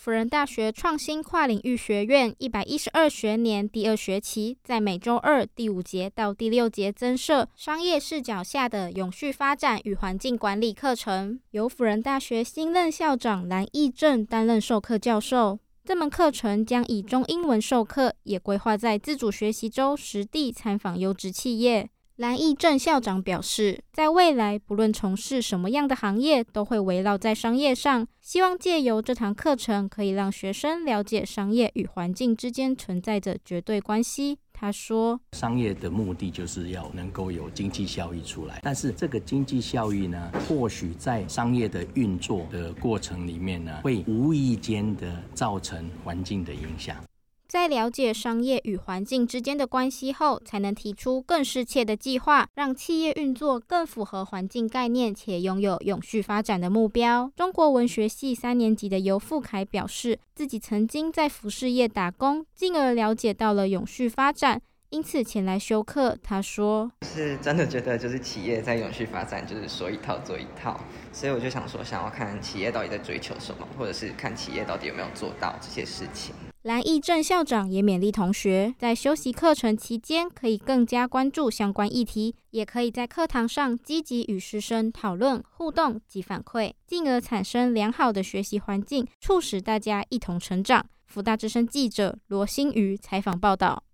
辅仁大学创新跨领域学院112学年第2学期，在每周二第5节到第6节增设商业视角下的永续发展与环境管理课程，由辅仁大学新任校长蓝义正担任授课教授。这门课程将以中英文授课，也规划在自主学习周实地参访优质企业。蓝义正校长表示，在未来不论从事什么样的行业，都会围绕在商业上，希望借由这堂课程可以让学生了解商业与环境之间存在着绝对关系。他说， 商业的目的就是要能够有经济效益出来，但是这个经济效益呢，或许在商业的运作的过程里面呢，会无意间的造成环境的影响。 在了解商业与环境之间的关系后，才能提出更适切的计划，让企业运作更符合环境概念，且拥有永续发展的目标。中国文学系3年级的游富凯表示，自己曾经在服饰业打工，进而了解到了永续发展，因此前来修课。他说， 是真的觉得就是企业在永续发展就是说一套做一套，所以我就想说想要看企业到底在追求什么，或者是看企业到底有没有做到这些事情。 蓝义正校长也勉励同学，在修习课程期间可以更加关注相关议题，也可以在课堂上积极与师生讨论、互动及反馈，进而产生良好的学习环境，促使大家一同成长。辅大之声记者罗欣瑜采访报道。